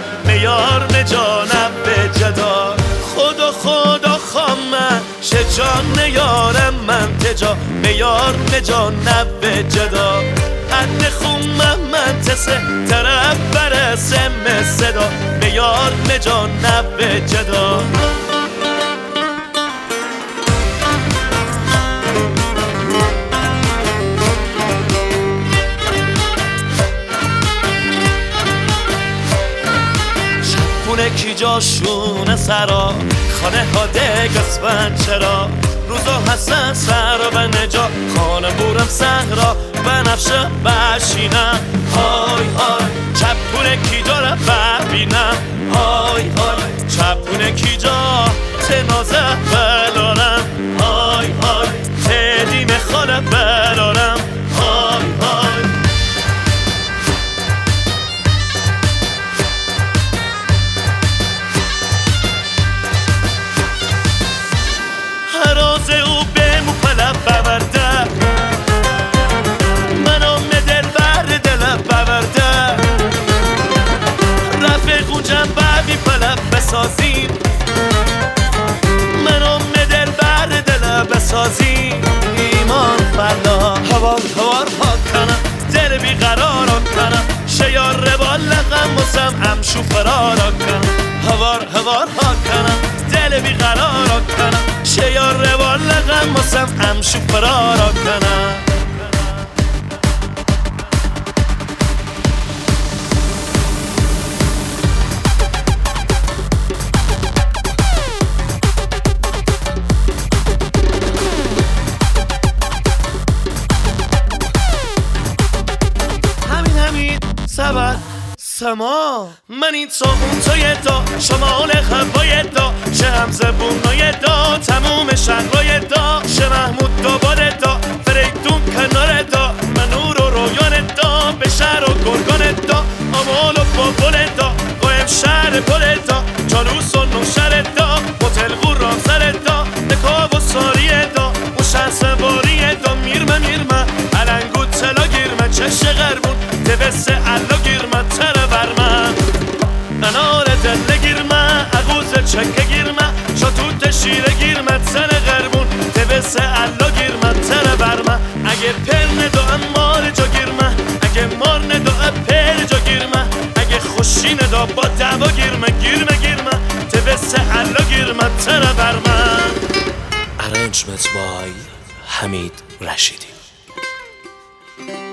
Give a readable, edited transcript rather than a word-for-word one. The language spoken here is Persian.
میار نجانم به جدا خدا خامه شجان نیارم من تجا میار نجانم به جدا ان خمه من تسه طرف برسم صدا میار نجانم به جدا خونه کی جاشونه سرا خانه ها دگسفن چرا روزا هستن سر و نجا خانه بورم صحرا بنفشه بشینم های های چپونه کی جا رو ببینم های های چپونه کی جا تنازه بلارم های های تدیم خانه بلارم های های او به مپلب بورده منام دل بر دل بورده رفیقون جنبه بی پلب بسازیم منام دل بر دل بسازیم ایمان فلا هوار ها کنم دل بی قرار کنم شیار ربالقم مسم امشو فرارا کنم هوار ها کنم دل بی قرار کنم شیار روالقم مسم امشو فرارا کنم همین سبت سما من این تو اون توی دا شمال هوای دا شه هم زبونای دا تموم شهرهای دا شه محمود دوباره دا فریدون کنار دا منور و رویان دا به شهر و گرگان دا آمال و بابل دا قایم شهر پل دا جالوس و نوشهر دا هتل غوران سر دا نکاب و ساری دا اون شهر سواری دا میرمه علنگو تلا گیرمه چش غربون دوست علا گیرمه تر برمه انار دل گیرمه اغوز چکه گیرمه شاتوت شیره گیرمه تر غربون دوست علا گیرمه تر برمه اگه پر ندو مار جا گیرمه اگه مار ندو پر جا گیرمه اگه خوشی ندو با دوا گیرمه دوست علا گیرمه تر برمه Arrangement by حمید رشیدی.